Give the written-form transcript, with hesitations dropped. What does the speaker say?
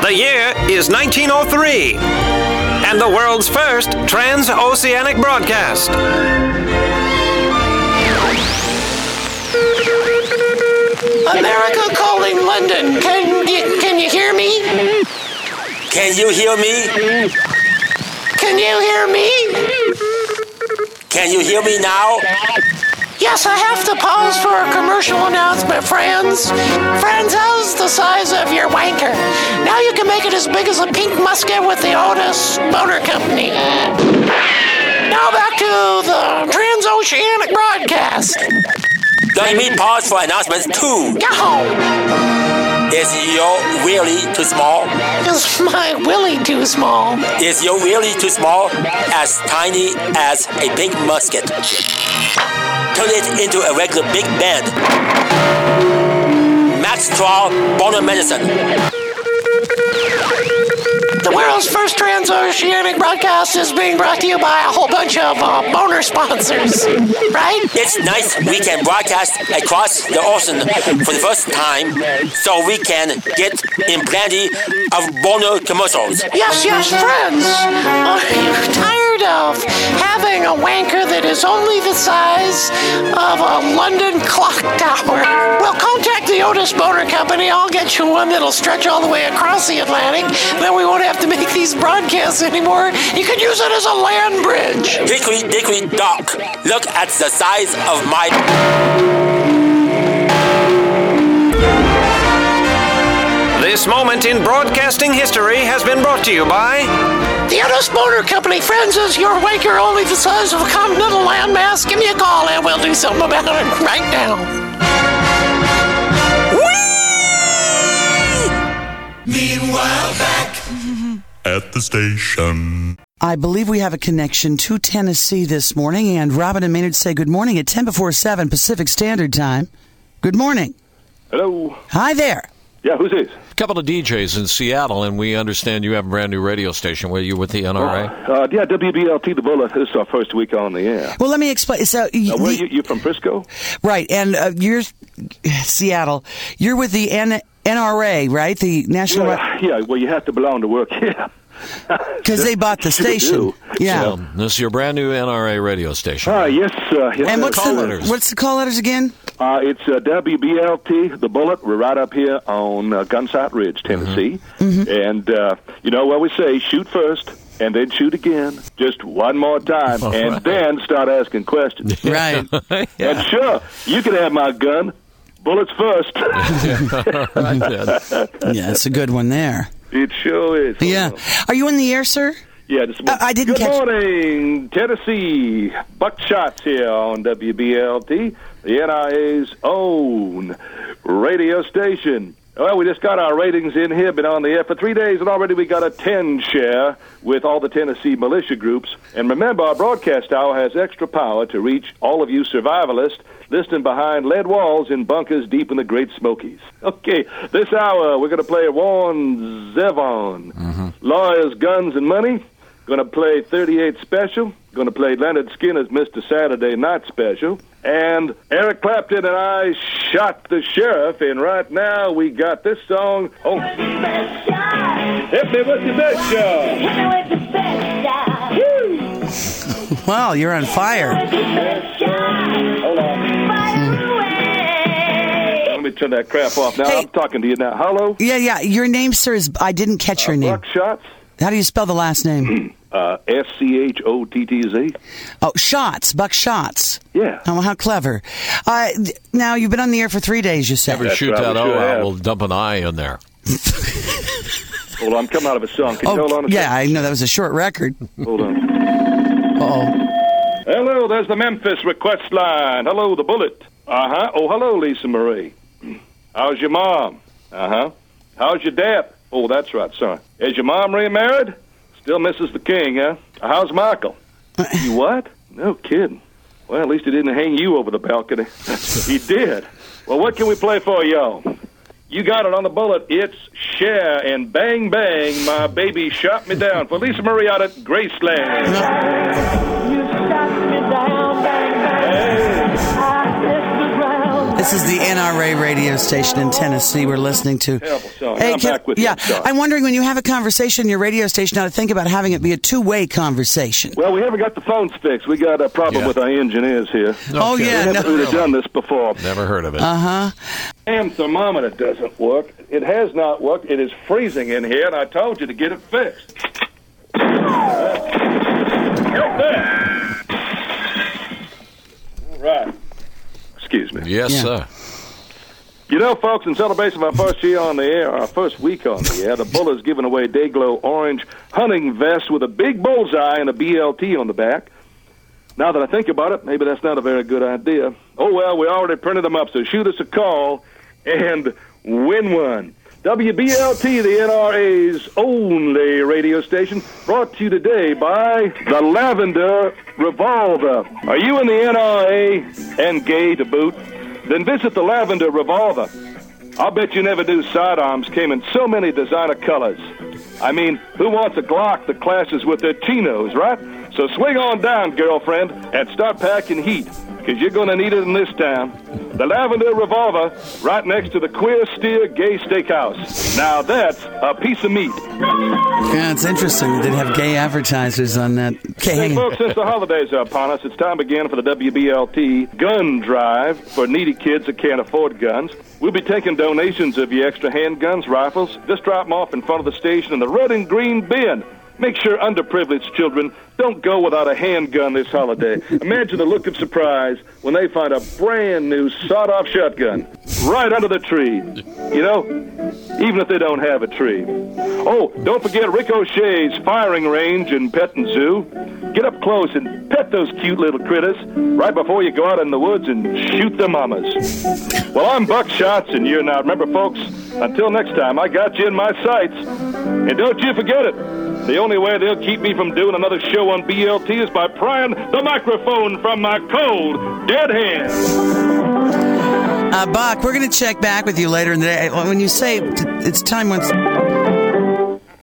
The year is 1903, and the world's first transoceanic broadcast. America calling London. Can you hear me? Can you hear me? Can you hear me? Can you hear me now? Yes, I have to pause for a commercial announcement, friends. Friends, how's the size of your wanker? Now you can make it as big as a pink musket with the Otis Motor Company. Now back to the transoceanic broadcast. Let me pause for announcements too. Yahoo! Is your willy too small? Is my willy too small? Is your willy too small? As tiny as a big musket. Turn it into a regular big bed. Max Straw Boner Medicine. The world's first transoceanic broadcast is being brought to you by a whole bunch of boner sponsors, right? It's nice we can broadcast across the ocean for the first time so we can get in plenty of boner commercials. Yes, friends. Are you tired of having a wanker that is only the size of a London clock tower? Well, contact the Otis Motor Company. I'll get you one that'll stretch all the way across the Atlantic. Then we won't have to make these broadcasts anymore. You could use it as a land bridge. Hickory dickory dock. Look at the size of my... This moment in broadcasting history has been brought to you by the Otis Motor Company. Friends, is your wanker only the size of a continental landmass? Give me a call and we'll do something about it right now. Meanwhile, back at the station. I believe we have a connection to Tennessee this morning, and Robin and Maynard say good morning at 10 before 7 Pacific Standard Time. Good morning. Hello. Hi there. Yeah, who's this? A couple of DJs in Seattle, and we understand you have a brand new radio station. Were you with the NRA? Yeah, WBLT, The Bullet. This is our first week on the air. Well, let me explain. So, you're from Frisco? Right, and you're Seattle. You're with the NRA, right? The National... Yeah, well, you have to belong to work here. Because they bought the station. Yeah. So, this is your brand new NRA radio station. Yes. And what's the call letters again? It's WBLT, The Bullet. We're right up here on Gunsight Ridge, Tennessee. Mm-hmm. And you know what we say, shoot first, and then shoot again. Just one more time, and then start asking questions. Right. Yeah. And sure, you can have my gun. Bullets first. Yeah, it's a good one there. It sure is. Yeah. Are you in the air, sir? Yeah, I didn't Good catch... morning, Tennessee. Buckshots here on WBLT, the NIA's own radio station. Well, we just got our ratings in here, been on the air for 3 days, and already we got a 10 share with all the Tennessee militia groups. And remember, our broadcast hour has extra power to reach all of you survivalists listening behind lead walls in bunkers deep in the Great Smokies. Okay, this hour we're going to play Warren Zevon, Lawyers, Guns, and Money. Going to play 38 Special. Going to play Leonard Skinner's Mr. Saturday Night Special. And Eric Clapton and I shot the sheriff. And right now we got this song. Oh, hit me with the best shot. Hit me with the best shot. Wow, you're on fire. Hold on. Let me turn that crap off. Now, Hey. I'm talking to you now. Hello? Yeah. Your name, sir, is... I didn't catch your name. Buckshots. How do you spell the last name? SCHOTTZ. Oh, Shots. Buck Shots. Yeah. Oh, how clever. Now, you've been on the air for 3 days, you said. Ever That's shoot right, that we sure out, have. we'll dump an eye in there. Hold on, I'm coming out of a song. Can you hold on a yeah, I know that was a short record. second? Hold on. Uh-oh. Hello, there's the Memphis request line. Hello, the Bullet. Uh-huh. Oh, hello, Lisa Marie. How's your mom? Uh-huh. How's your dad? Oh, that's right, son. Is your mom remarried? Still misses the king, huh? How's Michael? You what? No kidding. Well, at least he didn't hang you over the balcony. He did. Well, what can we play for y'all? You got it on the Bullet. It's Cher and Bang Bang, My Baby Shot Me Down for Lisa Marie out at Graceland. You shot me down, bang, bang. I hit the ground. This is the NRA radio station in Tennessee we're listening to. Terrible song. Hey, I'm back with you. I'm sorry. I'm wondering, when you have a conversation in your radio station, how to think about having it be a two-way conversation. Well, we haven't got the phones fixed. We got a problem with our engineers here. Oh, Okay. yeah. We haven't really done this before. Never heard of it. Uh-huh. Damn thermometer doesn't work. It has not worked. It is freezing in here, and I told you to get it fixed. Right there. All right. Excuse me. Yes, Yeah. sir. You know, folks, in celebration of our first year on the air, our first week on the air, the Bull is giving away Dayglow orange hunting vest with a big bullseye and a BLT on the back. Now that I think about it, maybe that's not a very good idea. Oh, well, we already printed them up, so shoot us a call and win one. WBLT, the NRA's only radio station, brought to you today by the Lavender Revolver. Are you in the NRA and gay to boot? Then visit the Lavender Revolver. I'll bet you never knew sidearms came in so many designer colors. I mean, who wants a Glock that clashes with their chinos, right? So swing on down, girlfriend, and start packing heat, because you're going to need it in this town. The Lavender Revolver, right next to the Queer Steer Gay Steakhouse. Now that's a piece of meat. Yeah, it's interesting that they'd have gay advertisers on that. Okay, Hey, hang on. folks, since the holidays are upon us, it's time again for the WBLT Gun Drive for needy kids that can't afford guns. We'll be taking donations of your extra handguns, rifles. Just drop them off in front of the station in the red and green bin. Make sure underprivileged children don't go without a handgun this holiday. Imagine the look of surprise when they find a brand new sawed-off shotgun right under the tree. You know, even if they don't have a tree. Oh, don't forget Ricochet's firing range and petting zoo. Get up close and pet those cute little critters right before you go out in the woods and shoot their mamas. Well, I'm Buck Shots, and you're now. Remember, folks, until next time, I got you in my sights. And don't you forget it. The only way they'll keep me from doing another show on BLT is by prying the microphone from my cold, dead hands. Buck, we're going to check back with you later in the day. When you say it's time once...